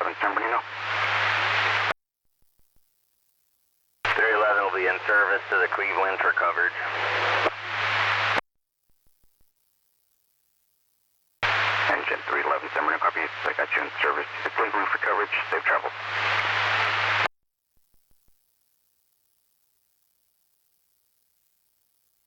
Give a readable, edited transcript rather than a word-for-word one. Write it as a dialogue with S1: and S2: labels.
S1: 311 San Bernardino.
S2: 311 will be in service to the Cleveland for coverage.
S1: Engine 311 San Bernardino, copy. I got you in service to the Cleveland for coverage. Safe travels.